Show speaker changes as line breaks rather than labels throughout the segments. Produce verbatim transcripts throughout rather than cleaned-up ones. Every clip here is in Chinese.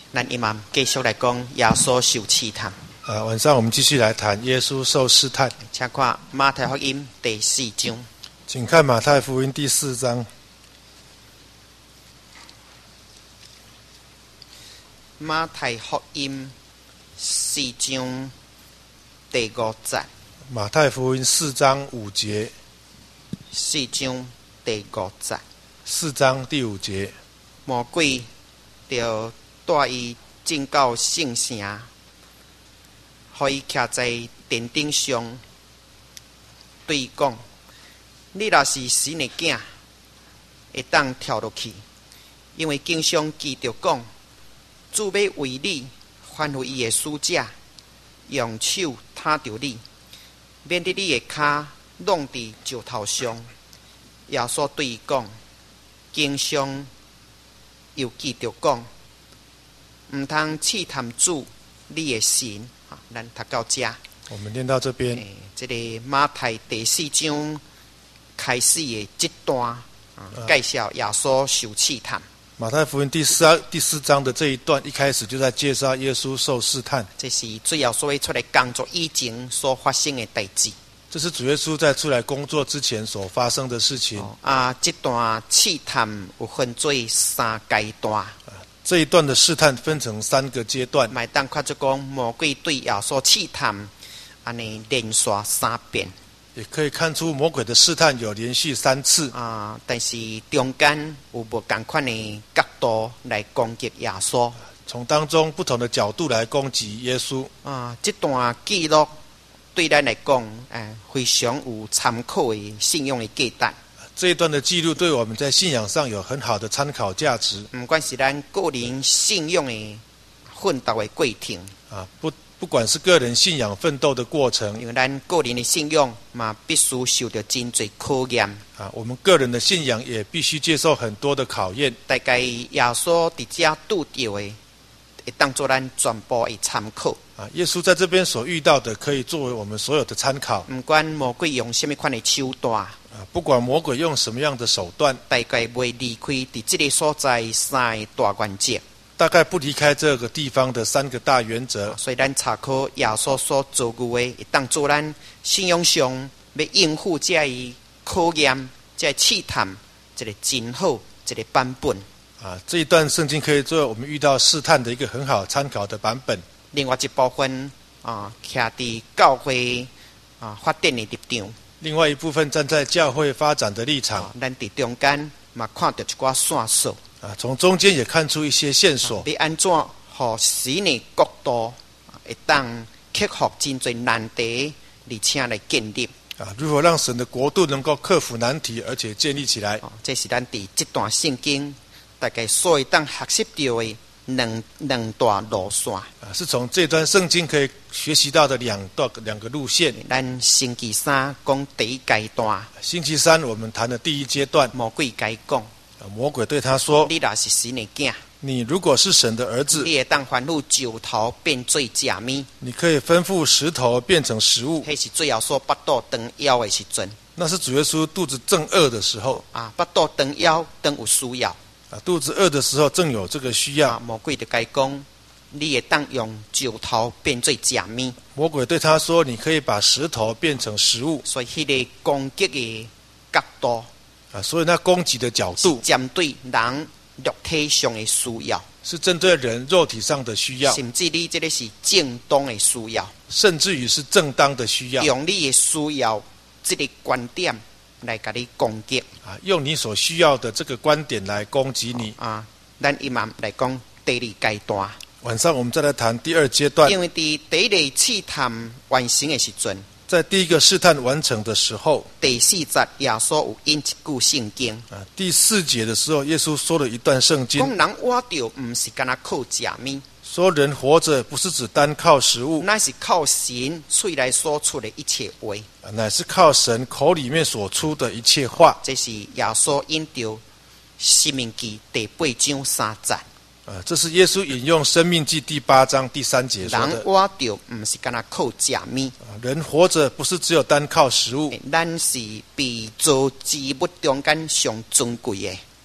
咱伊嘛继续来讲耶稣受试探。
呃，晚上我们继续来谈耶稣受试探。
请看马太福音第四章。
请看马太福音第四章。
马太福音四章第五节。
马太福音四章五节。
四章第五节。
四章第五节。
魔鬼就带伊进到圣城，互伊徛在殿顶上，对伊讲：你若是神的囝，会当跳落去，因为经上记着讲，主要为你吩咐伊的使者，用手摊着你，免得你的脚弄伫石头上。耶稣对伊讲：经上又记着讲，唔通试探主你的神。啊，咱读到这，
我们念到这边。
欸、这个马太第四章开始的这段，啊，介绍耶稣受试探。
马太福音第四第四章的这一段一开始就在介绍耶稣受试探。
这是主要所要出来工作以前所发生的代志。
这是主耶稣在出来工作之前所发生的事情。
哦、啊，这段试探有分做三阶段。
这一段的试探分成三个阶段。
买当看就讲魔鬼对耶稣试探，安尼连续三遍。
也可以看出魔鬼的试探有连续三次
啊，但是中间有无同款的角度来攻击耶稣。
从当中不同的角度来攻击耶稣。
啊，这段记录对咱来讲，哎，非常有参考的信用的价值。
这一段的记录对我们在信仰上有很好的参考价值。
不管是咱个人信仰的奋斗的过程，
啊，不不管是个人信仰奋斗的过程，
因为咱个人的信仰嘛，必须受到真侪考验。
啊，我们个人的信仰也必须接受很多的考验。
大概耶稣伫遮拄到的，会当作咱全部的参考。
啊，耶稣在这边所遇到的，可以作为我们所有的参考。
不管魔鬼用什么款的手段。
啊，不管魔鬼用什么样的手段，
大概袂离开伫这个所在三个大原则，
大概不离开这个地方的三个大原则。
所以咱查考耶稣所做的，会当做咱信仰上要应付这个考验、这个试探，一个真好一个版本。
啊，这一段圣经可以作为我们遇到试探的一个很好参考的版本。
另外一部分啊，徛伫教会啊发展的立场。
另外一部分站在教会发展的立场，
咱伫中间嘛看到一寡线索
啊，从中间也看出一些线索。
你安怎互神的国度会当克服真侪难题，而且来建立
啊？如何让神的国度能够克服难题，而且建立起来？
哦、这是咱伫这段圣经大概所以当学习到的两两大路线。
啊，是从这段圣经可以学习到的两段两个路线。
咱星期三讲第一阶段，
星期三我们谈的第一阶段，
魔鬼该讲，
魔鬼对他说：“
你若是神的囝，
你如果是神的儿子，
你会当吩咐石头变做食物，
你可以吩咐石头变成食物。”
迄是最后所巴肚长枵的时阵。
那是主耶稣肚子正饿的时候
啊，巴肚长枵，等有需要。
啊，肚子饿的时候正有这个需要。
啊、魔鬼就该讲，你会当用石头变做食物。
魔鬼对他说：“你可以把石头变成食物。”
所以，迄个攻击的角度
啊，所以那攻击的角度
针对人肉体上的需要，
是针对人肉体上的需要，
甚至你这个是正当的需要，
甚至于是正当的需要。
用你的需要这个观点来给你攻击
啊，用你所需要的这个观点来攻击你
啊。咱伊嘛来讲第二阶段。
晚上我们再来谈第二阶段。
因为伫第一个试探完成的时阵，
在第一个试探完成的时候，
第四节耶稣有引一句圣经
啊，第四节的时候，耶稣说了一段圣经，
讲人活着不是干那靠食物，
说人活着不是只单靠食物，
乃是靠神嘴内所出的一切话，
乃是靠神口里面所出的一切话。
这是耶稣引着申命记第八章三节。
啊，这是耶稣引用《生命记》第八章第三节说的。
人活着不是干那靠食物，
啊，人活着不是只有单靠食物，
咱是被造之物中间上尊贵的。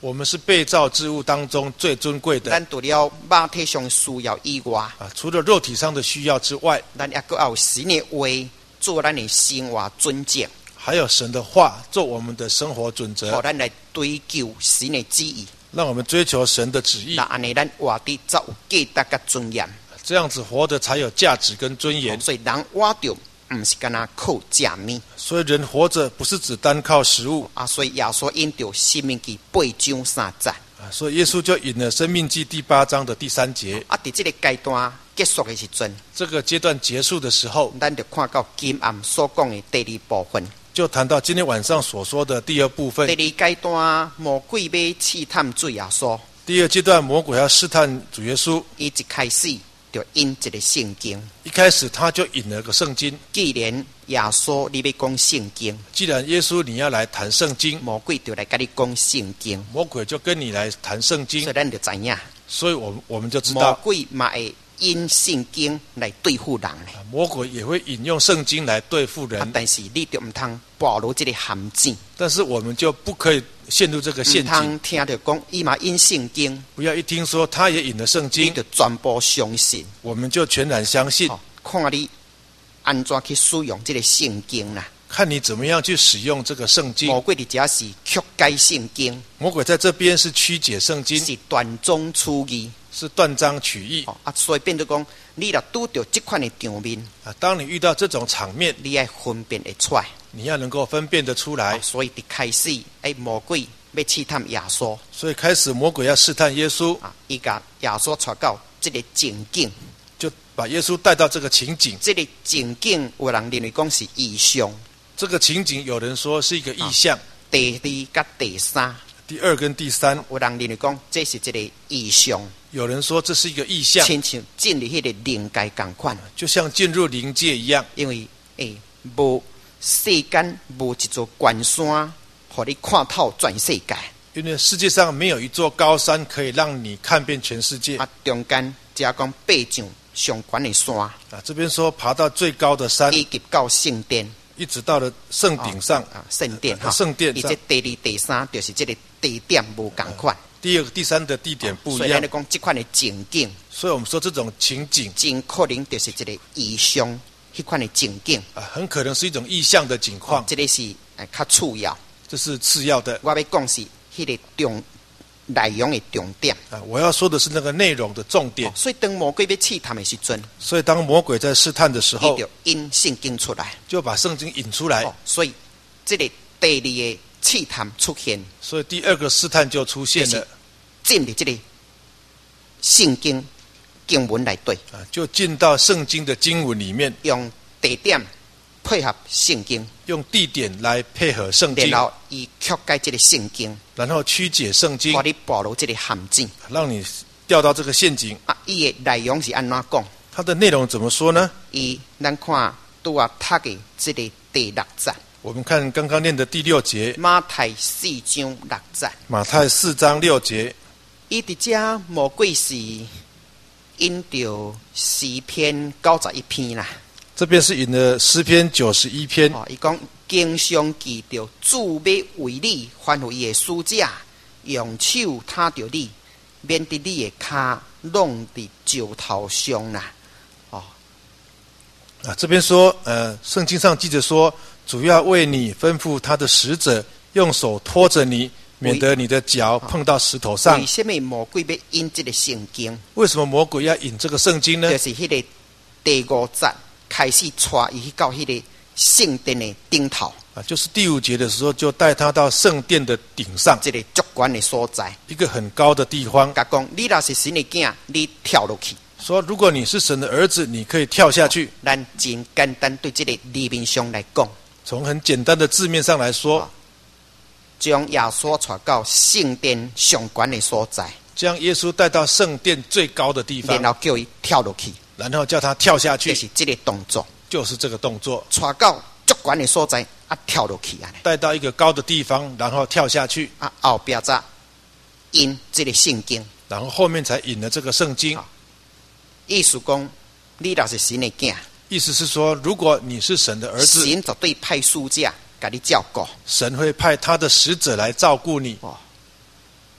我们是被造之物当中最尊贵的。
咱除了肉体上需要以外，
啊，除了肉体上的需要之外，
咱也搁有神的话做咱的生活准则，
还有神的话做我们的生活准则，
让咱来追求神的旨意，
让我们追求神的旨意。
那安尼咱活得才有价值甲尊严，
这样子活得才有价值跟尊严。
所以人活着不是干那靠食面，
所以人活着不是只单靠食物
啊，所以耶稣引着生命记八章三节，
啊，所以耶稣就引了申命记第八章的第三节。
啊，在这个阶段结束的时阵，
这个阶段结束的时候，
咱就看到今暗所讲的第二部分。
就谈到今天晚上所说的第二部分。
第二阶段魔鬼要试探主耶稣，
第二阶段魔鬼要试探主耶稣，
伊一开始就引一个圣经。
一开始他就引了个圣经。
既然耶稣你要讲圣经，
既然耶稣你要来谈圣经，
魔鬼就来跟你讲圣经，
魔鬼就跟你来谈圣经。
所以咱就知影，
所以我们我们就知
魔
道，
鬼嘛会因圣经来对付人呢。
魔鬼也会引用圣经来对付人，
啊、但是你就唔通暴露这个陷阱，
但是我们就不可以陷入这个陷
唔
阱，
通听到讲伊嘛因圣经，
不要一听说他也引了圣
你
经，
就全部相信，
我们就全然相信。
哦、看你安怎去使用这个圣经啦。
看你怎么样去使用这个圣经。
魔鬼的家是曲解圣经，
魔鬼在这边是曲解圣经，
是断章取义，
是断章取义。
哦、啊，所以变做讲，你若拄到这款的场面，
啊，当你遇到这种场面，
你要分辨得出来，
你要能够分辨得出来。
哦、所以一开始，哎，魔鬼要试探耶稣，
所以开始魔鬼要试探耶稣
啊，伊甲耶稣带到这个情景，
就把耶稣带到这个情景。
这个情景有人认为讲是异象，
这个情景有人说是一个意象，
第二甲第三，
第二跟第三，
有人认为讲这是一个异象，
有人说这是一个意象，
亲像进入迄个灵界共款，
就像进入灵界一样。
因为诶，无世间无一座关山，互你看透全世界。
因为世界上没有一座高山可以让你看遍全世界
啊，中间只讲爬上上悬的山，
啊。这边说爬到最高的山，
以及到圣殿，
一直到了圣顶上
啊，圣殿哈，
圣殿上。
伊这第二、第三就是这个地点无共款。
第二、第三的地点不一样。
所以咱讲这款的情景，
所以我们说这种情景，
真可能就是一个异象，迄款的情景
啊，很可能是一种异象的景况。
哦、这个是诶较次要，
这是次要的。
我要讲是迄个重内容的重点
啊，我要说的是那个内容的重点。
哦、所以当魔鬼要试探的时阵，
所以当魔鬼在试探的时候，
就引圣经出来，
就把圣经引出来。
哦、所以这个第二个试探出现，
所以第二个试探就出现了，
进入这个圣经经文来对，
啊，就进到圣经的经文里面，
用地点配合圣经，
用地点来配合圣经，
然后以曲解这个圣经，
然后曲解圣经，
把你暴露这个陷阱，
让你掉到这个陷阱。
啊，伊的内容是安怎讲？
它的内容怎么说呢？
伊咱看拄啊读的这个第六节，
我们看刚刚念的第六节，
马太四章六节，
马太四章六节，
伊伫遮魔鬼是引着诗篇九十一篇啦。
这边是引了诗篇九十一篇。
哦，伊讲经常记着主要为你吩咐伊的使者，用手踏着你，免得你的脚弄伫石头上啦。哦，
啊，这边说，呃，圣经上记着说，主要为你吩咐他的使者，用手托着你，免得你的脚碰到石头上。
为什么魔鬼要引这个圣经？
为什么魔鬼要引这个圣经呢？
就是迄个第五节开始带伊去到迄个圣殿的顶头
啊，就是第五节的时候，就带他到圣殿的顶上，
这个足悬的所在，
一个很高的地方。
甲讲，你若是神的囝，你跳落去。
说，如果你是神的儿子，你可以跳下去。
咱真简单对这个字面上来讲，
从很简单的字面上来说，
哦、将耶稣带到圣殿上悬的所在，
将耶稣带到圣殿最高的地方，
然后叫伊跳落去，
然后叫他跳下去，
就是这个动作，
就是这个动作，
带到足悬的所在啊，跳落去啊，
带到一个高的地方，然后跳下去
啊，后边再引这个圣经，
然后后面才引了这个圣经。
哦、意思讲，你若是神的囝，
意思是说，如果你是神的儿子，
神绝对派使者给你照顾，
神会派他的使者来照顾你。
哦，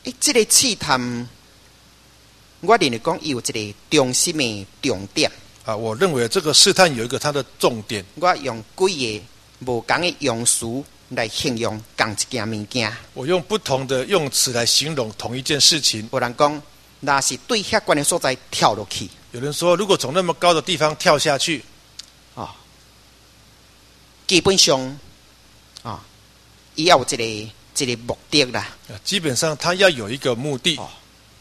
诶，这个试探，我认为讲有一个中心的重点。
啊，我认为这个试探有一个它的重点。
我用几个无同的用词来形容同一件物件。
我用不同的用词来形容同一件事情。
有人讲，若是对遐悬的所在跳落去，
有人说，如果从那么高的地方跳下去，
哦，基本上，啊，伊要有一个一个目的啦。
基本上他要有一个目的。
哦，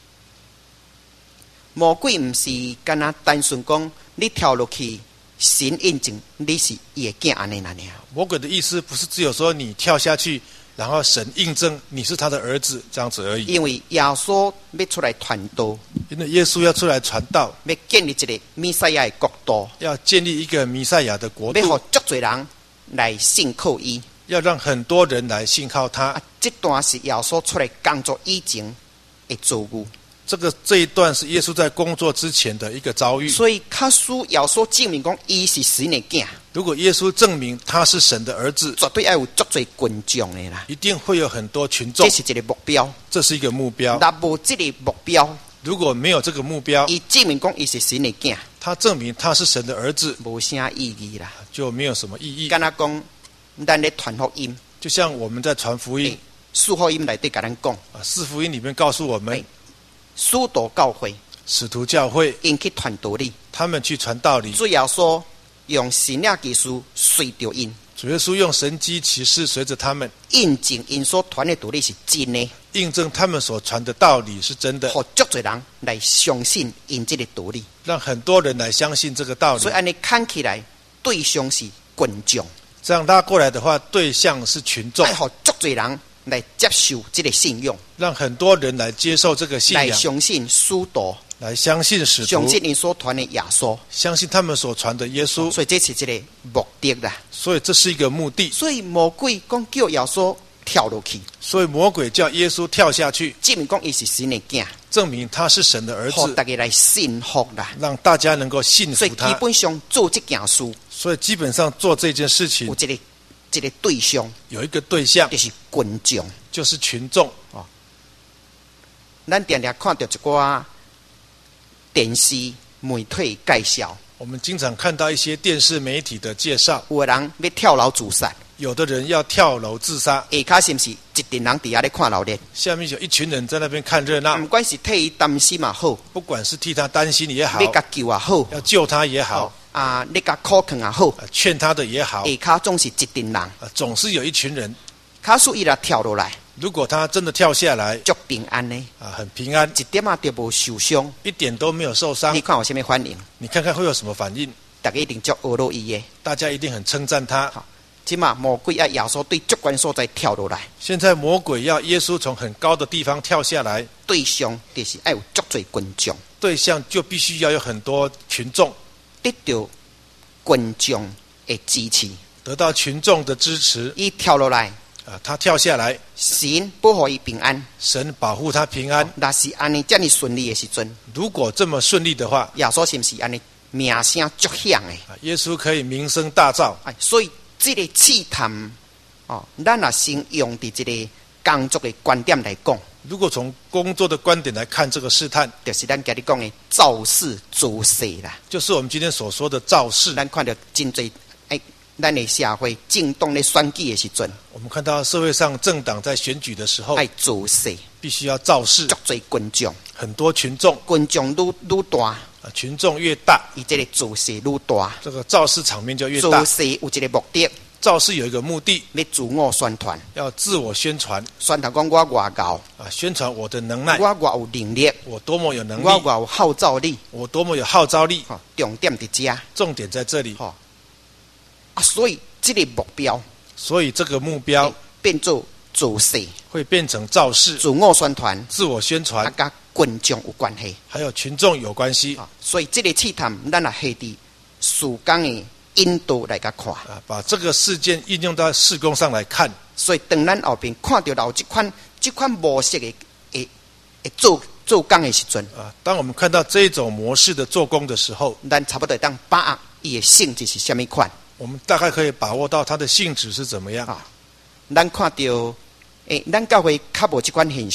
魔鬼唔是干那单纯讲你跳落去，神印证你是伊的囝安尼那尔。
魔鬼的意思不是只有说你跳下去，然后神印证你是他的儿子这样子而已。
因为耶稣要出来传道，
因为耶稣要出来传道，
要建立一个弥赛亚的国度，
要建立一个弥赛亚的国度，
要让足多人来信靠伊，
要让很多人来信靠他。
啊，这段是耶稣出来工作以前的遭遇。
这个这一段是耶稣在工作之前的一个遭遇，
所以他需要所证明讲伊是神的囝。
如果耶稣证明他是神的儿子，
绝对要有足多群众的啦，
一定会有很多群众。
这是一个目标，
这是一个目标。
若无这个目标，
如果没有这个目标，
伊证明讲伊是神的囝，
他证明他是神的儿子，
无啥意义啦，
就没有什么意义。
敢若讲咱咧传福音，
就像我们在传福音，
四福音内底甲咱讲
啊，四福音里面告诉我们，
使徒教会、
使徒教会
因去传道理，
他们去传道理，
主要说用神的技术随着因，
主耶稣用神迹奇事随着他们，
印证因所传的道理是真的，
印证他们所传的道理是真的，
互足多人来相信因这个道理，
让很多人来相信这个道理。
所以安尼看起来对象是群众，
这样拉过来的话，对象是群众，
爱互足多人来接受这个信用，
让很多人来接受这个信仰，
来相信使徒，
来相信使徒，
相信你所传的耶稣，
相信他们所传的耶稣。
所以这是一个目的啦。
所以这是一个目的。
所以魔鬼讲叫耶稣跳落去，
所以魔鬼叫耶稣跳下去，
证明讲伊是神的囝，
证明他是神的儿
互
子，
大家来信服啦。
让大家能够信
所以基
服他。
本上做这件事，
所以基本上做这件事情
有一个一个对象，
有一个对象，
就是群众，
就是群众。
哦，咱常常看到一寡电视媒体介绍，
我们经常看到一些电视媒体的介绍，
有的人要跳楼自杀，
有的人要跳楼自杀，
下骹是不是一群人伫遐咧看闹热？
下面有一群人在那边看热闹，
不管是替伊担心也好，
不管是替他担心也好，
要甲救也好，
要救他也好，
哦啊，你甲靠劝也好，
啊劝他的也好，
下骹总是一群人，
啊总是有一群人。
卡属伊若跳落来，
如果他真的跳下来，
足平安呢，
啊很平安，
一点仔都无受伤，
一点都没有受伤
你，看有什么反应？
你看看会有什么反应？
大家一定足学落伊的。
大家一定很称赞他。
好，即马魔鬼啊，耶稣对足关所在跳落来，
现在魔鬼要耶稣从很高的地方跳下来，
对象就是要有足多群众，
对象就必须要有很多群众，
得到群众的支持。
得到群众的支持。
伊跳落来，
啊，他跳下来，
神保护伊平安。
神保护他平安。
若是安尼遮尔顺利的时阵，
如果这么顺利的话，
耶稣是不是安尼名声足响的？
啊耶稣可以名声大噪。
哎，所以这个试探哦，咱若先用伫这个工作的观点来讲，
如果从工作的观点来看这个试探，
就是咱今日讲的造势造势啦。
就是我们今天所说的造势。
咱看到真多哎，咱的社会政党咧选举的时阵，
我们看到社会上政党在选举的时候，
爱造势，
必须要造势，
足多群众，
很多群众，
群众愈愈大，
啊，群众越大，
伊这个造势愈大。
这个造势场面就越
造
大。
势有一个目的，
造势有一个目的，
要自我宣传，
要自我宣传，
宣传讲我偌高，
啊，宣传我的能耐，
我偌有能力，
我多么有能力，
我偌有号召力，
我多么有号召力。
吼，重点伫遮，
重点在这里。
吼啊，所以这个目标
所以这个目标
变做造势、
会变成造势、
自我宣传，
自我宣
啊，
传，
甲群众有关系。
还有群众有关系。
啊，所以这个试探，咱也下伫事工的引导来甲看。
啊，把这个事件应用到事工上来看。
所以当咱后边看到有这款这款模式的诶诶做做工的时阵，
啊，当我们看到这种模式的做工的时候，
咱差不多当把握伊的性质是虾米款
我们大概可以把握到它的性质是怎么样。
啊。咱看到诶，咱教会较无这款现象。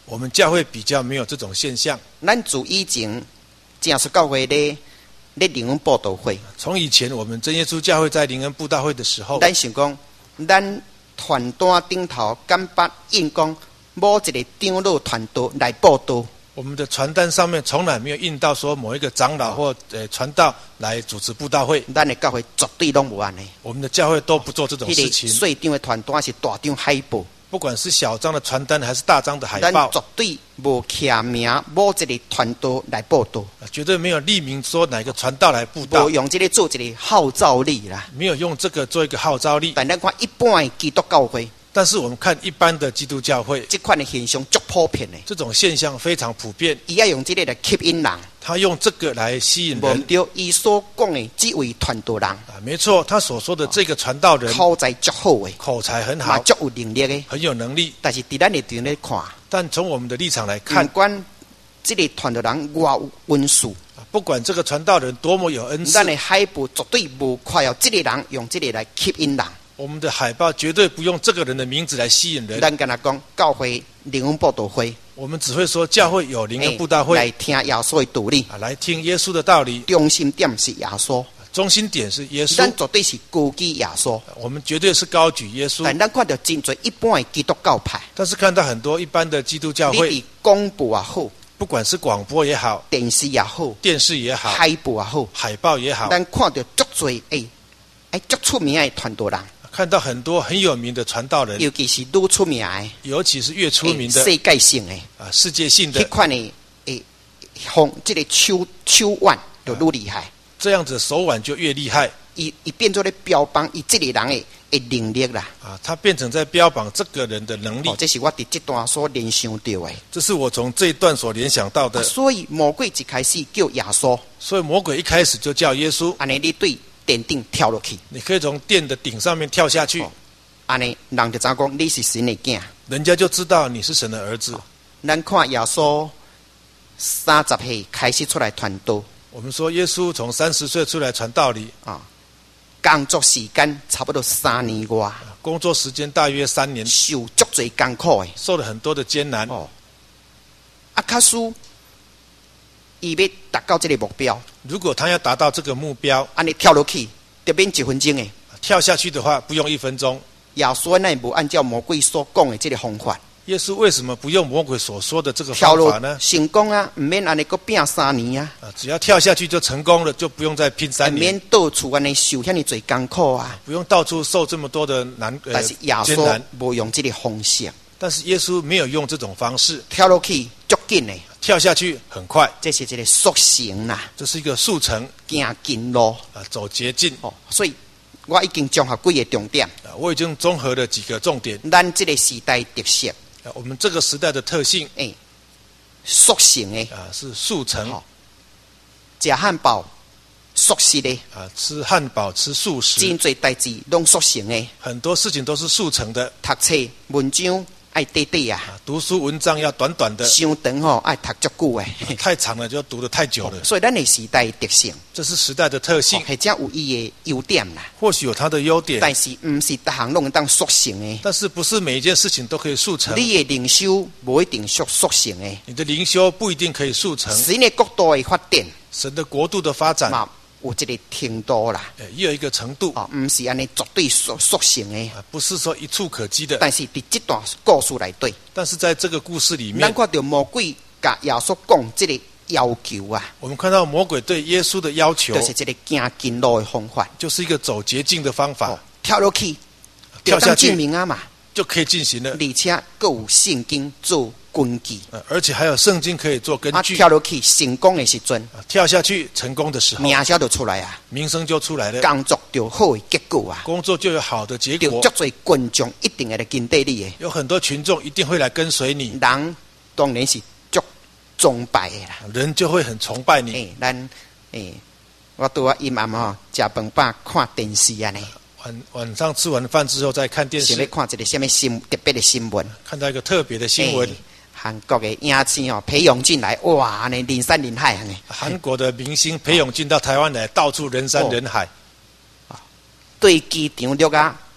我们教会比较没有这种现象。
咱自以前正式教会咧咧灵恩布道会，
从以前我们真耶稣教会在灵恩布道会的时候，
咱想讲，咱传单顶头敢捌印讲某一个长老传道来布道。
我们的传单上面从来没有印到说某一个长老或呃传道来主持布道会。
咱的教会绝对拢无安尼。
我们的教会都不做这种事情。
迄个细张的传单是大张海报。
不管是小张的传单还是大张的海
咱
报，
绝对无刻名某一个传道来布道，
绝对没有立名说哪个传道来布道，
无用这个做一个号召力啦。
没有用这个做一个号召力。
但咱看一般的基督教会，
但是我们看一般的基督教会，
这款的现象足普遍的。
这种现象非常普遍。
伊要用这个来吸引人，
他用这个来吸引
无
人。
对，伊所讲的这位传道人
啊，没错，他所说的这个传道人
口才足好的，
口才很
嘛
好，
足有能力的，
很有能力。
但是伫咱的地咧看，
但从我们的立场来
看
看，
管这个传道人偌有恩赐，
不管这个传道人多么有恩赐，
咱的海报绝对无快要这个人用这个来吸引人。
我们的海报绝对不用这个人的名字来吸引人。
咱跟他讲，教会灵恩布道会，
我们只会说教会有灵恩布道会，
来听耶稣的道理，
啊，来听耶稣的道理。
中心点是耶稣，
中心点是耶稣，
咱绝对是高举耶稣。
我们绝对是高举耶稣。
但咱看到真多一般的基督教派，
但是看到很多一般的基督教会，
你伫广播也好，
不管是广播也好，
电视也好，
电视也好，
海报也好，
海报也好，
咱看到足多诶，诶足出名的传道人，
看到很多很有名的传道人，
尤其是愈出名的，
尤其是越出名的
世界性的
啊，世界性的
迄款的诶，风这个手手腕就愈厉害，
这样子手腕就越厉害
伊伊变做咧标榜伊这个人的的能力啦。
啊，他变成在标榜这个人的能力。
哦，这是我伫这段所联想到的。
这是我从这一段所联想到的。
啊、所以魔鬼一开始叫耶稣，
所以魔鬼一开始就叫耶稣，
安尼你对殿顶跳落去，
你可以从殿的顶上面跳下去，
安尼人就知讲你是神的囝，
人家就知道你是神的儿子。
咱看耶稣三十岁开始出来传道，
我们说耶稣从三十岁出来传道理
啊，工作时间差不多三年外，
工作时间大约三年，
受足侪艰苦的，
受了很多的艰难。
哦，啊，卡苏伊要达到这个目标，
如果他要达到这个目标，
安尼跳落去得免一分钟的，
跳下去的话不用一分钟。
耶稣乃无按照魔鬼所讲的这个方法。
耶稣为什么不用魔鬼所说的这个
跳落
方法呢？
成功啊，唔免安尼搁拼三年啊，
啊，只要跳下去就成功了，就不用再拼
唔
三年，
免到处安尼受遐尼侪艰苦啊。
不用到处受这么多的难呃
但是耶稣
艰难。
无用这个方式，
但是耶稣没有用这种方式，
跳落去足紧的，
跳下去很快，
这是一个速成啦，
这是一个速成
行近路
啊，走捷径。
哦。所以我已经综合几个重点，
啊，我已经综合了几个重点。
咱这个时代特色，
啊，我们这个时代的特性，
诶，速成的
啊，是速成。
哦，食汉堡速食的，
啊，吃汉堡吃素食，
真侪代志拢速成的，
很多事情都是速成的。
读册文章爱短短啊，
啊，读书文章要短短的，
伤长吼爱读足久的。
啊太长了就读得太久了。
所以咱的时代特性，
这是时代的特性，
或者有伊的优点啦，
或许有它的优点，
但是毋是逐项拢当速成的。
但是不是每一件事情都可以速成。
你的灵修无一定速速成的，
你的灵修不一定可以速成，
神的国度的发展
神的国度的发展
嘛有一个程度啦，
呃也有一个程度，
哦，毋是安尼绝对速速成的。
啊，不是说一触可及的。
但是伫这段故事内底，
但是在这个故事里
咱
面，
看到魔鬼甲耶稣讲这个要求啊，
我们看到魔鬼对耶稣的要求，
就是一个行近路的方法，
就是一个走捷径的方法，
哦，跳落去，
跳下去
证明啊嘛，
就可以进行了。
而且各有圣经做根据。
呃而且还有圣经可以做根
啊，
据。
跳落去成功的时阵，
啊跳下去成功的时候，
名声就出来啊，
名声就出来了，
工作就好的结果啊，
工作就有好的结果
就足，侪群众一定会来跟对你的，
有很多群众一定会来跟随你，
人当然是足崇拜的啦。
人就会很崇拜你。
诶，咱诶，我拄啊阴暗吼，食饭饱看电视啊呢，
晚晚上吃完饭之后再看电视，
想要看一个什么新特别的新闻，
看到一个特别的新闻，
诶韩国的影星哦，裴勇进来，哇，安尼人山人海安尼，
韩国的明星裴勇进到台湾来，到处人山人海，
对机场录啊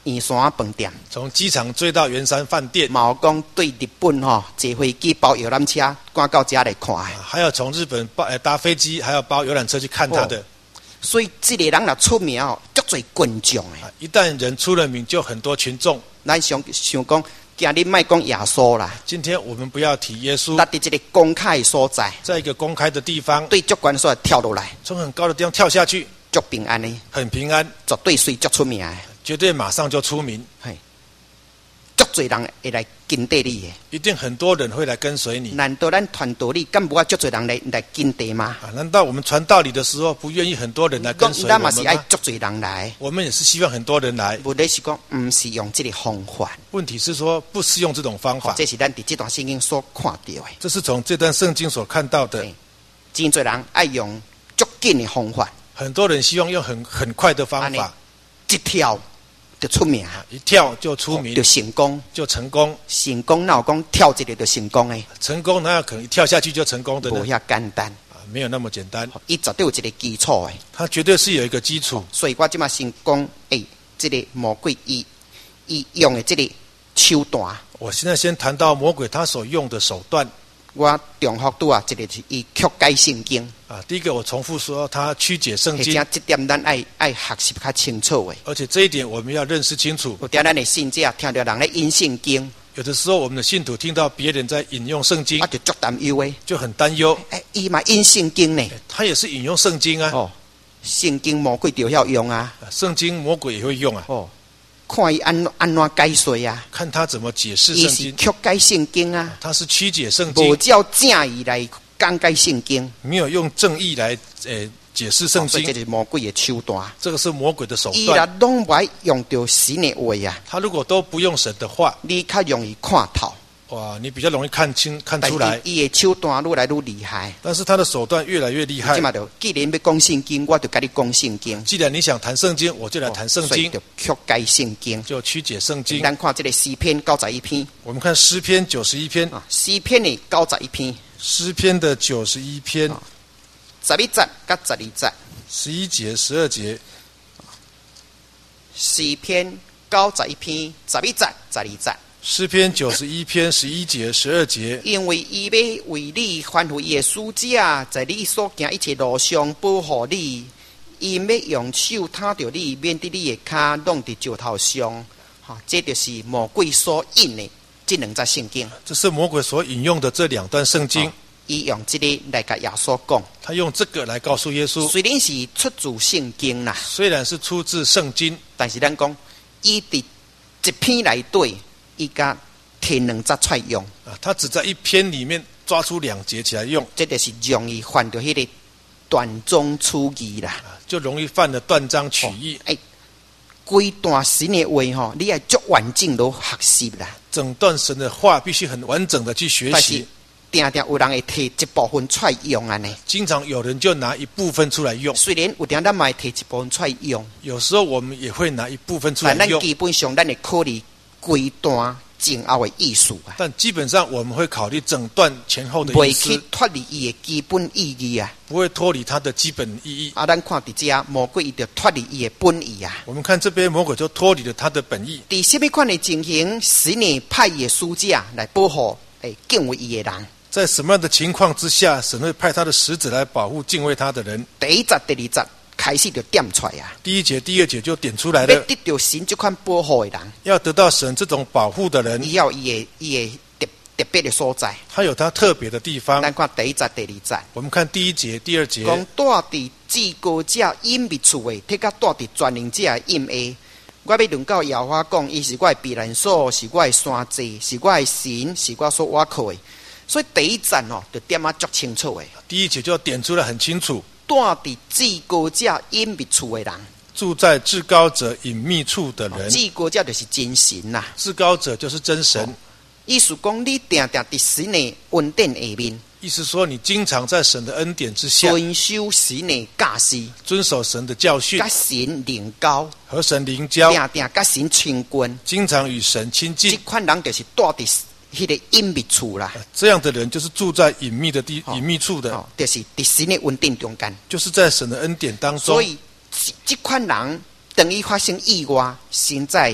圆山饭店，
从机场追到圆山饭店，
嘛有讲对日本吼、哦、坐飞机包游览车赶到家来看的，
还有从日本包呃搭飞机，还要包游览车去看他的。哦、
所以这个人若出名哦，足多群众的。
一旦人出了名，就很多群众。
咱想想讲，今日莫讲耶稣啦。
今天我们不要提耶稣。
那在这个公开的所在，
在一个公开的地方，
对足悬所跳落来，
从很高的地方跳下去，
足平安的，
很平安，
绝对随足出名的，
绝对马上就出名。
嘿，足多人会来跟随你的，
一定很多人会来跟随你。
难道咱传道理，敢无啊足多人来来跟随吗？
啊，难道我们传道理的时候，不愿意很多人来跟随我们吗？
咱嘛是爱足多人来，
我们也是希望很多人来。
问题是讲，唔是用这个方法。
问题是说，不是用这种方法。
这是咱伫这段圣经所看到的。
这是从这段圣经所看到的。
真多人爱用足紧的方法。
很多人希望用很很快的方法，
一跳就出名，
一跳就出名，
就成功，
就成功。
成功哪有讲跳一个就成功的？
成功哪有可能一跳下去就成功的呢？
无遐简单
啊，没有那么简单。
伊绝对有一个基础的，
它绝对是有一个基础。
所以我即马先讲，诶，这个魔鬼伊伊用的这个手段。
我现在先谈到魔鬼他所用的手段。
我重复拄啊，这个是伊曲解圣经
啊。第一个我重复说，他曲解圣经。
而且这点咱爱爱学习较清楚的。
而且这一点我们要认识清楚。
有点咱的信者听到人咧引圣经，
有的时候我们的信徒听到别人在引用圣经，
啊，就足担忧的，
就很担忧。
哎，伊嘛引圣经呢？
他也是引用圣经啊。
哦，圣经魔鬼就要用啊。
圣经魔鬼也会用啊。
哦。看伊安安怎解说啊？
看他怎么解释圣经。
伊是曲解圣经啊，
他是曲解圣经，
无照正义来讲解圣经，
没有用正义来呃解释圣经。
所以这是魔鬼的手段。
这个是魔鬼的手段。
伊若拢不爱用到神的话啊，
他如果都不用神的话，
你较容易看透。
哇，你比较容易看清看出来。
伊的手段愈来愈厉害，
但是他的手段越来越厉害。
既然要讲圣经，我就跟你讲圣经。
既然你想谈圣经，我就来谈圣经。
就曲解圣经，
就曲解圣经。
咱看这个诗篇九十一篇。
我们看诗篇九十一篇。
诗篇的九十一篇。
诗篇的九十一篇。
十一节甲十二节。
十一节、十二节。
诗篇九十一篇十一节、十二节。
诗篇九十一篇十一节、十二节。
因为伊要为你吩咐伊的使者，在你所行一切路上保护你，伊要用手探着你，免得你的脚弄伫石头上。哈，这就是魔鬼所引的这两节圣经。
这是魔鬼所引用的这两段圣经。
伊用这个来甲耶稣讲，
他用这个来告诉耶稣。
虽然是出自圣经啦，
虽然是出自圣经，
但是咱讲伊伫一篇内底。伊甲摕两节出来用
啊，他只在一篇里面抓出两节起来用，
这就是容易犯到迄个断章取义啦、
啊，就容易犯了断章取义。
哎、哦，规段神的话吼，你要足完整都学习啦。
整段神的话必须很完整的去学习。
定定有人会摕一部分出来用安尼，
经常有人就拿一部分出来用。
虽然有定咱嘛会摕一部分出来用，
有时候我们也会拿一部分出来用。
但咱基本上咱会考虑。规段前后的意思啊，
但基本上我们会考虑整段前后的意思，
不会去脱离伊的基本意义啊，
不会脱离它的基本意义。
啊，咱看伫遮魔鬼伊就脱离伊的本意啊。
我们看这边魔鬼就脱离了他的本意。
伫什么款的情形，使你派伊的使者来保护诶敬畏伊的人？
在什么样的情况之下，神会派他的使者来保护敬畏他的人？
第一节、第二节。开始就点出来啊！
第一节、第二节就点出来了。
要得到神这款保护的人，
要得到神这种保护的人，
伊要伊的伊的特特别的所在。
他有他特别的地方。
咱看第一节、第二节。
我们看第一节、第二节。
讲住伫至高者隐秘处的，贴甲住伫全能者的荫下。我要论到耶和华讲，伊是我的避难所，是我的山寨，是我的神，是我所倚靠的。所以第一节哦，就点啊足清楚的。
第一节就点出来很清楚。
住伫至高者隐秘处的人，
住在至高者隐秘处的人，
至高者就是真神呐、啊。
至高者就是真神。哦、
意思讲，你定定伫神的恩典下面。
意思说，你经常在神的恩典之下，
遵守神的教示，
遵守神的教训，
甲神灵交，
和神灵交，
定定甲神亲近，
经常与神亲近。
这款人就是住伫迄个隐秘处啦，
这样的人就是住在隐秘的地、哦、隐秘处的，
哦、就是伫神的恩典中间，
就是在神的恩典当中。
所以这款人等于发生意外，神在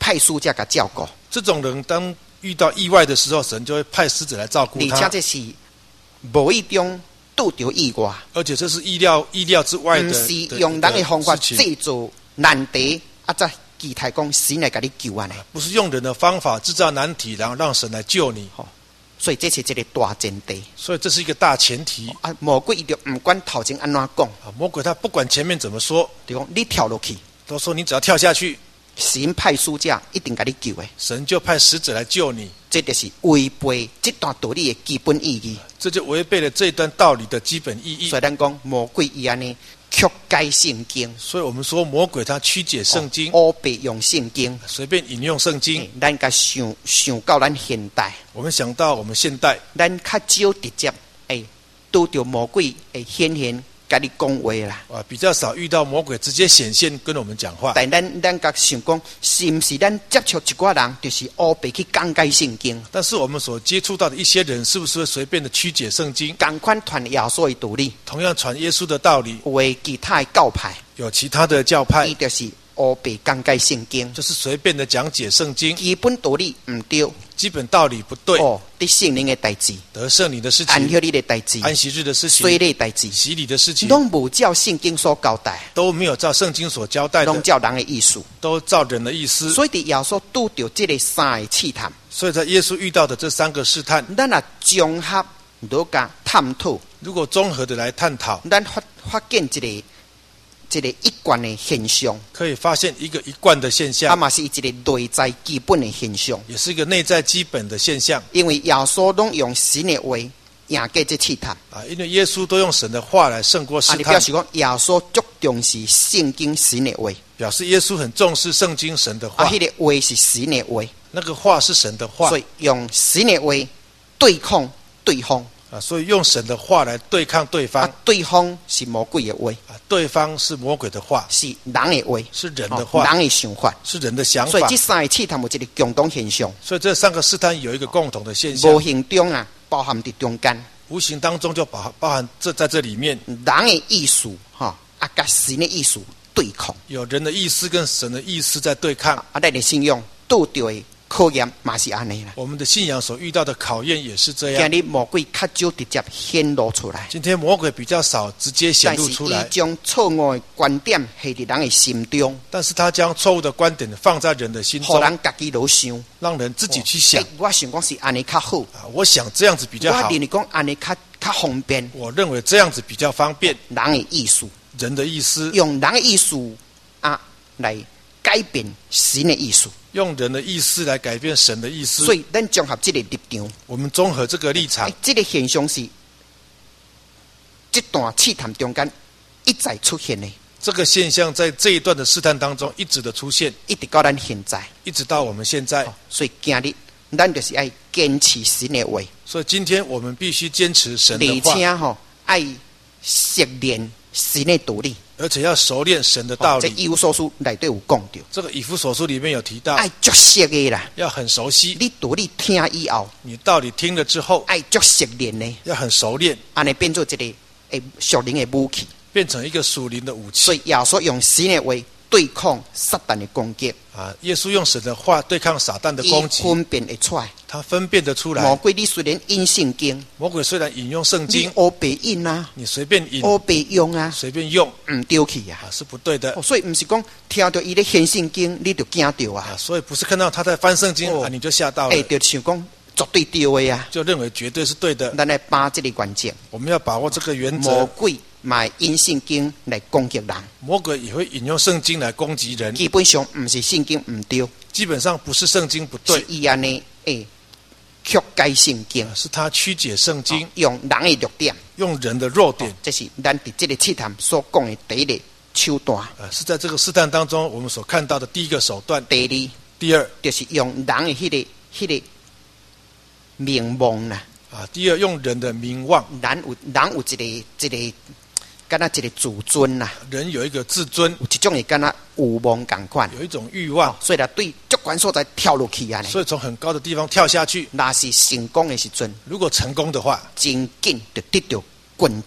派使者甲照顾。
这种人当遇到意外的时候，神就会派使者来照顾
而且
他，
这是无意中拄着意外，
而且这是意料意料之外
不
的，
是
的
用人的方法
的事情
制造难题，啊，再期待讲神来甲你救啊呢。
不是用人的方法制造难题，然后让神来救你。
所以这是一个大前提。
所以这是一个大前提
啊，魔鬼伊就唔管头前安怎讲，
啊！魔鬼他不管前面怎么说，
就讲你跳落去，
都说你只要跳下去，
神派使者一定甲你救的。
神就派使者来救你。
这就是违背这段道理的基本意义。
这就违背了这一段道理的基本意义。
所以咱讲魔鬼伊安尼曲解圣经，
所以我们说魔鬼他曲解圣经，
乌白用圣经，
随便引用圣经。
咱甲想想到咱现代，
我们想到我们现代，
咱较少直接诶拄着魔鬼会显现甲你讲话啦。
啊，比较少遇到魔鬼直接显现跟我们讲话。
但咱咱甲想讲，是毋是咱接触一寡人，就是乌白去讲解圣经？
但是我们所接触到的一些人，是不是会随便的曲解圣经？
同款传耶稣的道理，
同样传耶稣的道理，
有的其他的教派，
有其他的教派
伊就是乌白讲解圣经，
就是随便的讲解圣经，
基本道理唔对。
基本道理不对。
哦，得圣灵的代志，
得圣灵的事情，
安息日的代志，
安息日的事情，
水的代志，
洗礼的事情，
拢无照圣经所交代，
都没有照圣经所交代的，
拢照人的意思。
都照人的意思。
所以伫耶稣拄着这个三个试探，
所以在耶稣遇到的这三个试探，
咱也综合落甲探讨，
如果综合的来探讨，
咱发发现一个一个一贯的现象，
可以发现一个一贯的现
啊
象，
嘛是一个内在基本的现象。
也是一个内在基本的现象
因为耶稣拢用神的话赢过这试探，
啊！因为耶稣都用神的话来胜过
啊，
试探，
你表示讲耶稣足重视圣经神的话，
表示耶稣很重视圣经神的
啊，
话，
迄个话是神的话，
那个话是神的话
所以用神的话对抗对方，
啊，所以用神的话来对抗对方
啊，对方是魔鬼的话，
啊，对方是魔鬼的话，
是人的话，
是人的
哦
话，
人的想法。
是人的想法
所以这。三个试探有一个共同现象，
所以这三个试探有一个共同的现象
无，形中啊包含伫中间，
无形当中就包包含这在这里面
人的意思哈，啊，甲神的意思对抗，
有人的意思跟神的意思在对抗。
啊，咱的信仰拄着的考验嘛是安尼啦。
我们的信仰所遇到的考验也是这样。
今日魔鬼较少直接显露出来，
今天魔鬼比较少直接显
但是
露出来
伊，将错误的观点下伫人的心中，
但是他将错误的观点放在人的心中，
互人家己落想，
让人自己去想
欸我想讲是安尼较好，
啊，我想这样子比较好
我，认为讲安尼较较方便。
我认为这样子比较方便。
人的意思，
人的意思，
用人的意思啊来改变神的意思，
用人的意思来改变神的意思。
所以咱综合这个立场，
我们综合这个立场
欸，这个现象是这段试探中间一再出现的，
这个现象在这一段的试探当中一直的出现，
一直到咱现在。
一直到我们现在。
所以今日咱就是爱坚持神的话，
所以今天我们必须坚持神
而
的话，
且吼爱熟练神的道理。
而且要熟练神的道
这
理。
以弗所书内底有讲到，
这个以弗所书里面有提到，
爱足熟的啦。
要很熟悉。
你道理听以后，
你道理听了之后，
爱足熟练的，
要很熟练，
安尼变做一个诶属灵的武器。
变成一个属灵的武器
所以耶稣用神的话对抗撒旦的攻击，
啊！耶稣用神的话对抗撒旦的攻击，
伊分辨会出来。
他分辨得出
魔
来。
鬼你虽然引圣经，
魔鬼虽然引用圣
你
经，
乌白引啊，
你随便引、
乌白用啊，
随便用
唔对去啊。
啊，是不对的
哦所以唔是讲听到伊咧献圣经，你就惊到啊
啊！。所以不是看到他在翻圣经
哦
啊，你就吓到
哎，
了，
就想讲绝对对的啊。
就认为绝对是对的。
咱来把这个关键，
我们要把握这个原
魔
则。
鬼买引圣经来攻击人，
魔鬼也会引用圣经来攻击人，
基本上唔是圣经唔对，
基本上不是圣经不
是
对，
伊安尼诶曲解圣经，
是他曲解圣经，
用人的弱点。
用人的弱点。
这是咱伫这个试探所讲的第一个手段。
啊，是在这个试探当中我们所看到的第一个手段。
第二，
第二
就是用人的迄、个、迄、个名望啦。
啊，第二用人的名望，
人有人有一个一个，敢若一个自尊啦，
人有一个自尊，
有一种会敢若有望共款，
有一种欲望，
所以啦，对足悬所在跳落去啊！
所以从很高的地方跳下去。
若是成功的时阵，
如果成功的话，
真紧就得到群众，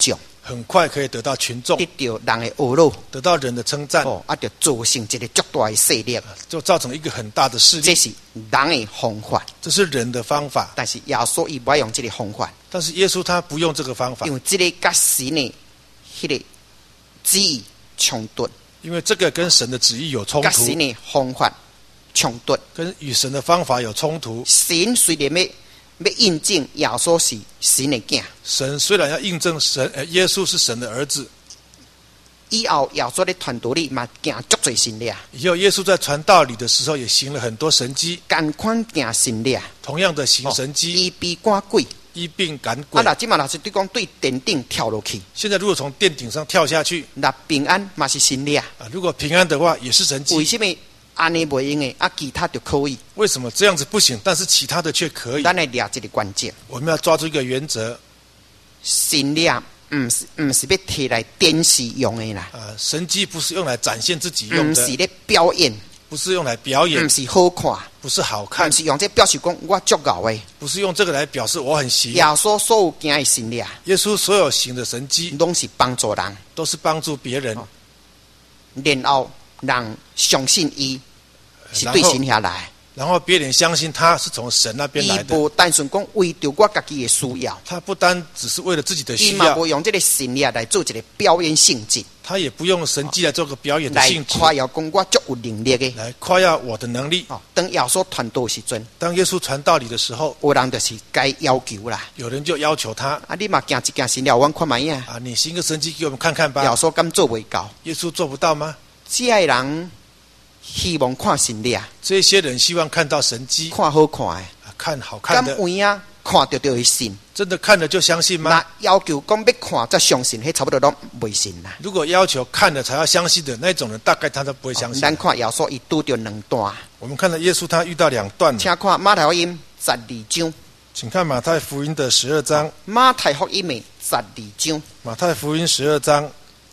很快可以得到群众，
得到人的懊恼，
得到人的称赞，
哦，啊，就造成一个足大的势力，
就造成一个很大的势力。
这是人的方法，
这是人的方法，
但是耶稣伊不爱用这个方法，
但是耶稣他不用这个方法，
因为这个跟神的迄个旨意冲突，
因为这个跟神的旨意有冲突，
跟神的方法冲突，
跟与神的方法有冲突。
神虽然要要印证耶稣是神的囝，
神虽然要印证神，呃，耶稣是神的儿子，
以后耶稣的传道里嘛行足多神力，
以后耶稣在传道理的时候也行了很多神迹，
同款行神力，
同样的行神迹，
医病赶鬼。
医病赶鬼。
啊，那即嘛若是对讲对殿顶跳落去，
现在如果从殿顶上跳下去，
那平安嘛是神力啊。
啊，如果平安的话也是神迹。
为什么安尼袂用的？啊，其他就可以。
为什么这样子不行，但是其他的却可以？
咱来抓这个关键。
我们要抓住一个原则，
神力唔是唔是要摕来展示用的啦。
啊，神迹不是用来展现自己用的，
唔是咧表演，
不是用来表演，
唔是好看，
不是好看，
唔是用这表示讲我足够的。
不是用这个来表示我很行。
耶稣所有行的神力，
耶稣所有行的神迹
拢是帮助人，
都是帮助别人，
然后让相信伊是对神下来。
然后别人相信他是从神那边来的。
伊无单纯讲为着我家己的需要，
他不单只是为了自己的
伊嘛
需要，
无用这个神力来做一个表演性质，
他也不用神迹来做个表演的
来
性质，
夸耀讲我足有能力的。
来夸耀我的能力。
哦，当耶稣传道时阵，
当耶稣传道理的时候，
有人就是该要求啦。
有人就要求他
啊，你嘛行一件神了，阮看卖呀。
啊，你行个神迹给我们看看吧。
耶稣敢做袂到？
耶稣做不到吗？
这些人希望看神力啊，
这些人希望看到神迹，
看好看的，
啊看好看
敢
的，
有影看到就会信。
真的看了就相信吗？
那要求讲要看再相信，迄差不多都袂信啦。
如果要求看了才要相信的那种人，大概他都不会相信。
咱看耶稣伊拄着两段，
我们看到耶稣他遇到两段，
请看马太福音十二章。
请看马太福音的十二章。
马太福音的十二章，
马太福音十二章，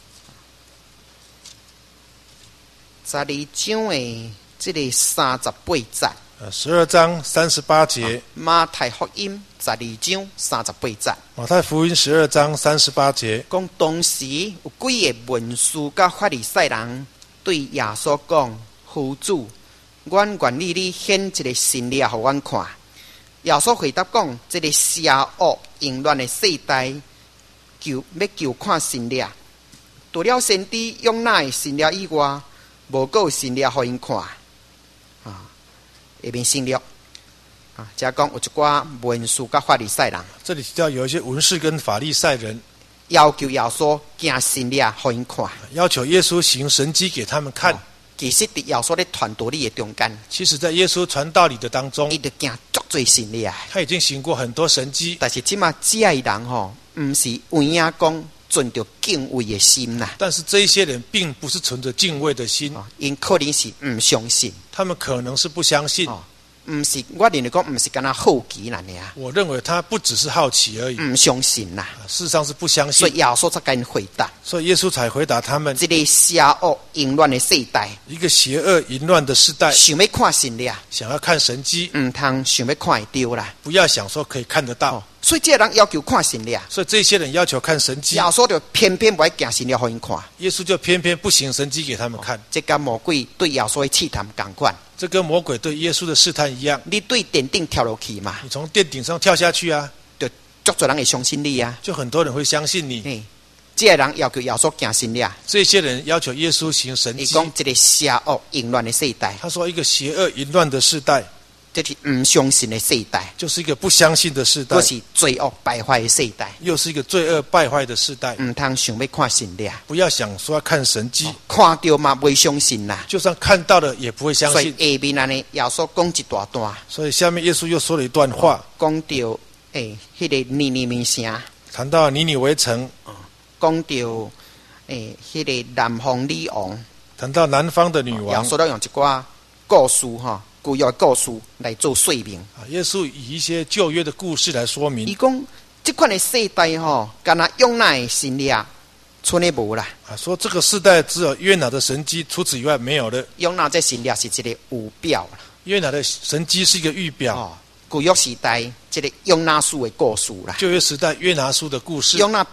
十二章的这个三十八节。
呃，十二章三十八节。
马太福音十二章三十八节。
马太福音十二章三十八节，
讲当时有几个文士甲法利赛人对耶稣讲：“夫主，阮愿意你显一个神力互阮看。”耶稣回答讲：“这个邪恶淫乱的世代，求要求看神力，除了先知用那的神力以外，无够神力互因看。”啊，下面省略啊，即讲有一寡文士甲法利赛人，
这里提到有一些文士跟法利赛人
要求耶稣行神力互因看。
要求耶稣行神迹给他们看。
哦其实伫耶稣咧传道理的中间，
其实在耶稣传道理的当中，
伊就行足多神力啊。
他已经行过很多神迹，
但是即马这些人吼，毋是有影讲存着敬畏的心呐、
但是这一些人并不是存着敬畏的心，
哦，因可能是毋相信，
他们可能是不相信。
哦，毋是我认为讲毋是干那好奇啦尔，
我认为他不只是好奇而已，
毋相信啦。
事实上是不相信，
所以耶稣才甲因回答：
所以耶稣才回答他们：
这个邪恶淫乱的世代，
一个邪恶淫乱的时代，
想要看神力，
想要看神迹，
毋通想要看会到啦。
不要想说可以看得到。
哦，所以这个人要求看神力，
所以这些人要求看神迹
耶，稣就偏偏不爱行神力互因看。
耶稣就偏偏不行神迹给他们看。
这跟魔鬼对耶稣的试探同款，
这跟魔鬼对耶稣的试探一样，
你对殿顶跳落去嘛，
你从殿顶上跳下去啊，
就足多人会相信你啊。
就很多人会相信你。
嘿，这个人要求耶稣行神力，
这些人要求耶稣行神迹，
伊讲一个邪恶淫乱的世代，
他说一个邪恶淫乱的世代，
这是唔相信的世代，
就是一个不相信的世代
都，是罪恶败坏的世代，
又是一个罪恶败坏的世代。
唔通想要看神力，
不要想说要看神迹，
看到嘛未相信啦。
就算看到了也不会相
所以
信。
下面安尼，耶稣讲一大段，
所以下面耶稣又说了一段话，
讲到诶，迄、个尼尼微城，
谈到尼尼微城，
讲到诶，迄、个南方女王。
谈到南方的女
耶
王，
稣都用一寡故事哈，旧约的故事来做说明。
啊耶稣以一些旧约的故事来说
伊
明
讲，这款的世代吼，干那用那的神力，剩的无啦。
啊，说这个世代只有约拿的神迹，除此以外没有了。
用那这神力是一个预表啦。
约拿的神迹是一个预表，
哦，旧约时代这个用那书的故事啦，
旧约时代约拿书的故事，
用那比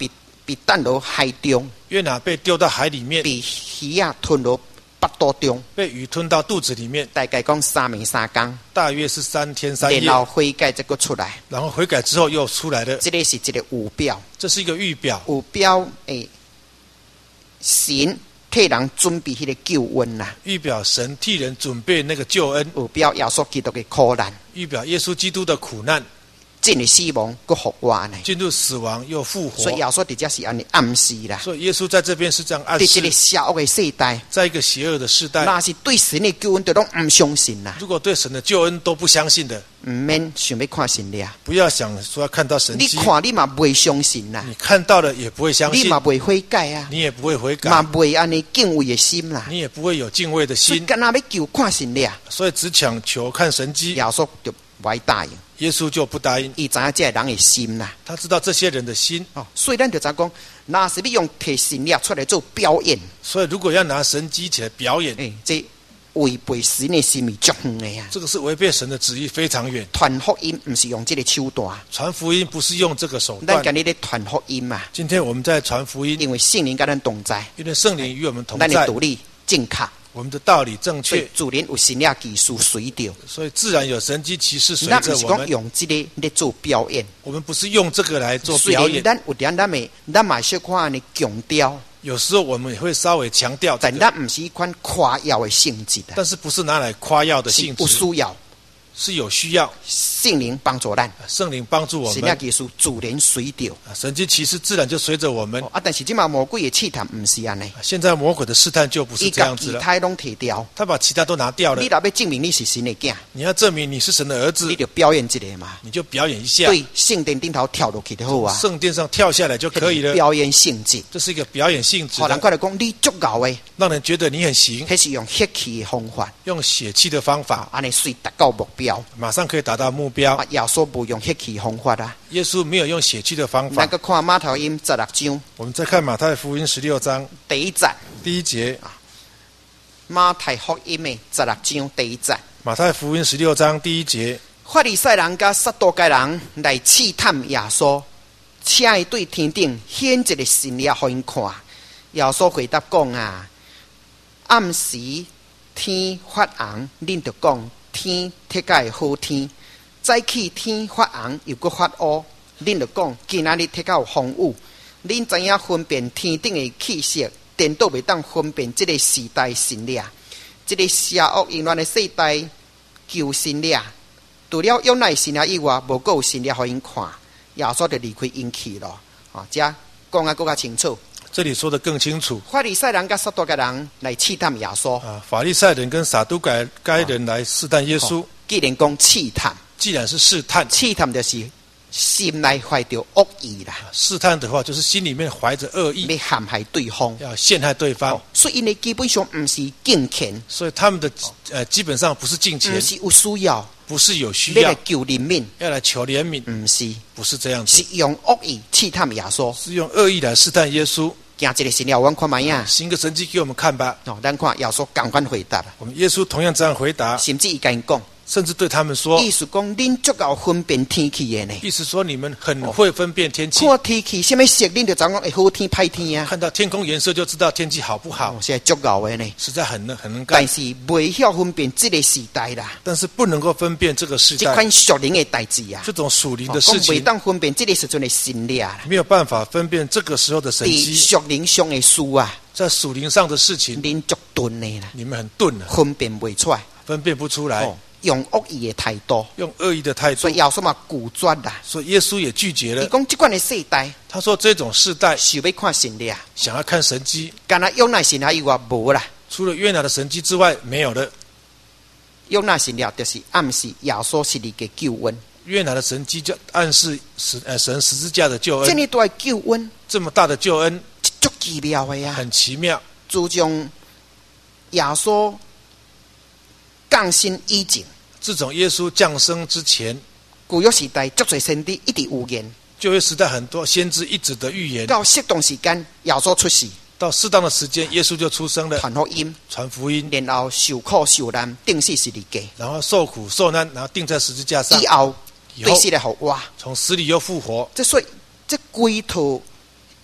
被弹落海中，
约拿被丢到海里面，
被鱼啊吞落腹肚中，
被鱼吞到肚子里面，
大概讲三暝三更，
大约是三天三夜，
然后悔改再个出来。
然后悔改之后又出来了。
这个是一个预表，
这是一个预表，
预表诶，神替人准备迄个救恩呐，
预表神替人准备那个救恩，
预表耶稣基督的苦难，
预表耶稣基督的苦难，
进入死亡搁复活呢。
进入死亡又复活。
所以耶稣直接是安尼暗示啦。
所以耶稣在这边是这样暗
在这
示，
个邪恶的世代，
在一个邪恶的世代，
那是对神的救恩都拢唔相信啦，
如果对神的救恩都不相信的，
唔免想要看神了。
不要想说要看到神
你
迹，
看你嘛袂相信啦，
你看到了也不会相信，
你嘛袂悔改啊，
你也不会悔改，
嘛袂安尼敬畏的心啦。
你也不会有敬畏的
所以
心，
干那要求看神了，
所以只强求看神迹，
耶稣就不爱答应。
耶稣就不答应。
伊知影这个人的心啦，
他知道这些人的心，
哦，所以咱就知讲，那是要用摕神了出来做表演，
所以如果要拿神迹起来表演，
诶，这违背神的心意足远的呀。
这个是违背神的旨意非常远。
传福音不是用这个手段，
传福音不是用这个手段。
咱今日咧传福音嘛，
今天我们在传福音，
因为圣灵跟咱同在，
因为圣灵与我们同
咱的
在，
道理正确，
我们的道理正
所以
确，
自然有神了技术随着。
所以自然有神迹奇事随
咱不是讲
着我们。
用这个咧做表演，
我们不是用这个来做
虽然
表演，
咱有点咱的咱嘛小可安尼强调，
有时候我们也会稍微强调这
但
个，
咱不是一款夸耀的性质的，
但是不是拿来夸耀的
是
性质，
有需要
是有需要
圣灵帮助咱，
圣灵帮助我
神了
们，
技术自然随着。
啊神迹奇事自然就随着我们。
哦啊，但是即嘛魔鬼的试探不是安尼，
现在魔鬼的试探就不是
伊甲
这样子了，
其他拢摕掉。
他把其他都拿掉了
你。若要证明你是神的囝，
你要证明你是神的儿子
你，就表演一个嘛，
你就表演一下，
对圣殿顶头跳落去就好啊，
圣殿上跳下来就可以了。
表演性质。
这是一个表演性质
好，人
的，
看来讲你足够的，
让人觉得你很行，
迄是用血气的方法，
用血气的方法，
安尼随达到目标。
马上可以达到目标
啊，。耶稣无用血气的方法啊。
耶稣没有用血气的方法。
咱个看马太福音十六章
我们再看马太福音十六章
第一节，
第一节，
马太福音的十六章第一节，
马太福音十六章第一节，
法利赛人甲撒都该人来试探耶稣，请伊对天顶显一个神力互因看。耶稣回答讲啊，暗时天发红，恁就讲天铁甲会好天；早起天发红又搁发乌，恁就讲今仔日铁甲有风雨。恁知影分辨天顶的气色，颠倒袂当分辨这个时代神力，这个邪恶淫乱的世代求神力。除了用乃神力以外，无够有神力互因看，耶稣就离开因去了。啊，这讲啊更加清楚。
这里说的更清楚
法利赛人甲撒都该人来试探耶稣，
啊。法利赛人跟撒都该该人来试探耶稣，
既然讲试探，
既然是试探，
试探就是心内怀着恶意啦，
试探的话就是心里面怀着恶意，
要陷害对方。
要陷害对方，
哦所以因为基本上不是敬虔，
所以他们的呃基本上不是敬虔
不，是有需要，
不是有需要
要来求怜悯，
要来求怜悯，
不是，
不是这样子
是，用恶意试探耶稣。
是用恶意来试探耶稣。
行一个神了，我看卖呀。
行个神迹给我们看吧。
哦，咱看耶稣赶快回答，
我们耶稣同样这样回答，
甚至伊甲因讲，
甚至对他们说，
意思讲恁足够分辨天气的呢。
意思说你们很会分辨天气，
看天气，什么色恁就知讲会好天歹天啊。
看到天空颜色就知道天气好不好
哦，，现在足够的呢。
实在很能很能干
但，是袂晓分辨这个时代啦，
但是不能够分辨这个时代
这款属灵的代志啊，
这种属灵的
哦讲袂
事情，
当分辨这个时阵的神力啦，
没有办法分辨这个时候的神
伫
迹，
属灵上的事啊，
在属灵上的事情，
恁足钝的啦，
你们很钝了，
分辨袂出来。
分辨不出来
哦，，用恶意的态度，
用恶意的态度
所以，耶稣嘛拒绝啦。
所以耶稣也拒绝
伊
了。
讲这款的世代，
他说这种世代
想要看神力啊，
想要看神迹，
干那用那神力以外无啦。
除了约拿的神迹之外没有了。
用那神力就是暗示耶稣是你的救恩，
约拿的神迹就暗示十呃神十字架的救恩，
这么大的救恩，
这么大的救恩
足奇妙的呀。
很奇妙。
自从耶稣降生以前，
自从耶稣降生之前，
旧约时代足侪先知一直有言，
旧约时代很多先知一直的预言，
到适当时间耶稣出世，
到适当的时间，耶稣就出生了，
传福音，
传福音，
然后受苦受难，定死十字架，
然后受苦受难，然后钉在十字架上
以，后
以后
对死来复活。
从死里又复活。
这所以这规套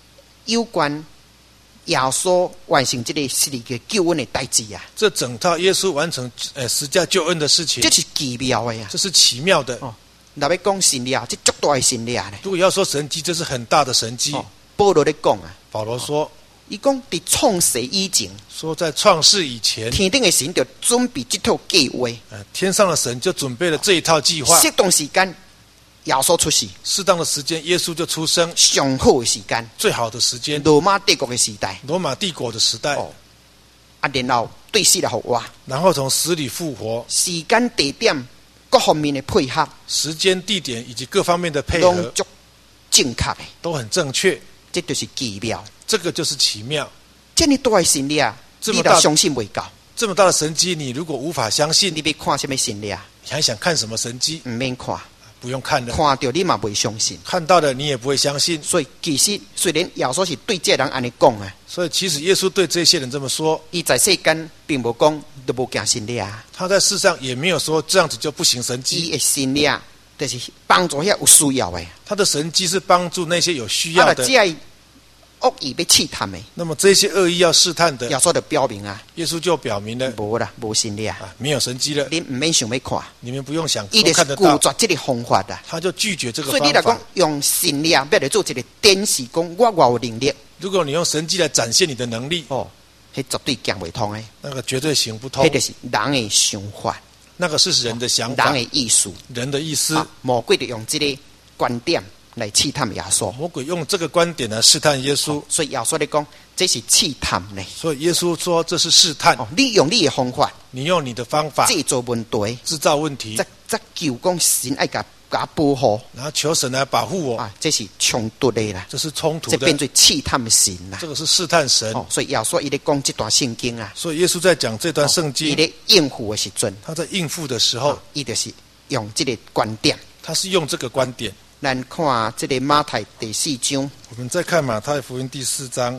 有关耶稣完成这个世界救恩的代志啊！
这整套耶稣完成呃十架救恩的事情，
这是奇妙的呀！
这是奇妙的。
哦，若要讲神力，这足大的神力呢。
如果要说神迹，这是很大的神迹。
哦，保罗咧讲啊，
保罗说，
伊讲伫创世以前，
说在创世以前，
天顶的神就准备这套计划，
呃，天上的神就准备了这一套计划。
适当时间，耶稣出世，
适当的时间，耶稣就出生。
上好的时间，
最好的时间，
罗马帝国的时代，
罗马帝国的时代。
哦，啊，然后对死来复活，
然后从死里复活，
时间地点各方面的配合，
时间地点以及各方面的配合
拢足正确的，
都很正确。
这就是奇妙。
这个就是奇妙。
这么大的神力啊，你
这么大
若相信未够，
这么大的神迹，你如果无法相信，
你要看什么神力啊？
你还想看什么神迹？
唔免看，
不用看了，
看到你嘛未相信。
看到的你也不会相信。
所以其实虽然耶稣是对这人安尼讲啊，
所以其实耶稣对这些人这么说，
伊在世间并无讲都无行神力啊，
他在世上也没有说这样子就不行神
伊
迹。
的神力就是帮助遐有需要的，
他的神迹是帮助那些有需要
啊，
的。
只要恶意要试探的，
那么这些恶意要试探的，
耶稣就表明啊，
耶稣就表明了
无啦，无神力啊，
啊，没有神迹了，
你唔免想要看，
你们不用想
伊就是拒
都看得到。
绝这个方法啊。
他就拒绝这个
所以你来讲
方法。
用神力啊，要来做一个展示，讲我偌有能力
如果你用神迹来展现你的能力，
哦，迄绝对行袂通的，
那个绝对行不通
迄。就是人的想法，
那个是人的想
人
法，
的意思。
人的意思。
啊，魔鬼就用这个观点来试探耶稣，
魔鬼用这个观点来试探耶稣，
所以耶稣咧讲，这是试探呢。
所以耶稣说这是试探。
哦，你用你的方法
你用你的方法
制造问题，
制造问题
再，再求讲神爱甲甲保护
然后求神来保护我，
啊，这是冲突的啦，
这是冲突
这变
的，
做试探神啦。
这个是试探神。
哦，所以耶稣伊咧讲这段圣经啊，
所以耶稣在讲这段圣
伊
经，
咧应付的时阵，
他在应付的时候
哦，伊就是用这个观点。
他是用这个观点。
咱看这个马太第四章，
我们再看马太福音第四章，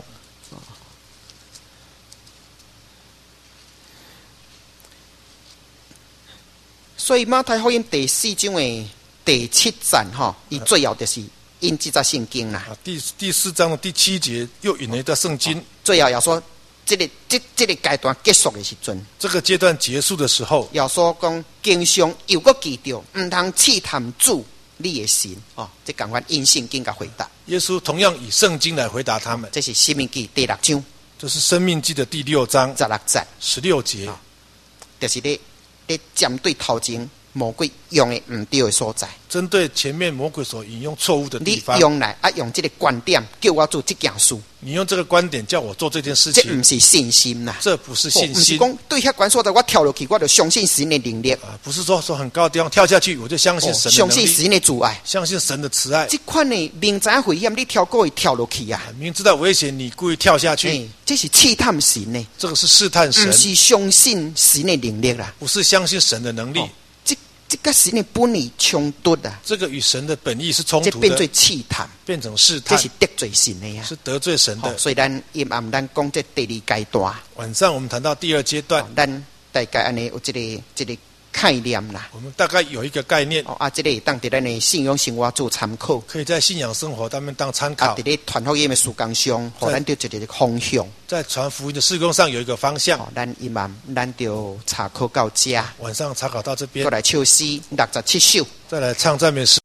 所以马太福音第四章的第七站哈，伊最后就是引这则圣经啦。
啊，第第四章的第七节又引了一段圣经。
最后要说，这个这这个阶段结束的时阵，
这个阶段结束的时候，
要说讲经常又搁记着，唔通试探主你的神哦，这赶快因圣经甲回答。
耶稣同样以圣经来回答他们。
这是申命记第六章
这是生命记的第六章
十六节，
十六节，
就是咧咧针对头前魔鬼用的唔对的所在，
针对前面魔鬼所引用错误的地
你
方，
用来啊用这个观点叫我做这件事，
你用这个观点叫我做这件事情，
这唔是信心呐、
这不是信
唔是
心
讲对遐关所在我跳落去，我就相信神的能力，
啊！不是说说很高的地方跳下去我就相信神的能力，
相信神的阻碍。
相信神的慈爱。
这款的明知危险，你跳过会跳落去啊！
明知道危险你故意跳下去，
哎，这是试探神呢，
这个是试探神
唔，是相信神的能力啦。
不是相信神的能力。
哦这这个神的本意冲突啊，
这个与神的本意是冲突
这变做
的，
试探，
变成试探，
这是得罪神的呀。
是得罪神的。
哦所以咱阴暗咱讲这第二阶段，
晚上我们谈到第二阶段
哦，咱大概安尼有这个这个概念啦。
我们大概有一个概念，
哦啊，这个会当伫咱的信仰生活做参考，
可以在信仰生活当中当参
啊，
考
伫，咧传福音的事工上，互咱着一个方向。
在传福音的事工上有一个方向。
哦，咱阴暗咱就查考到遮，
晚上查考到这边
过，来唱诗六十七首。
再来唱赞美诗。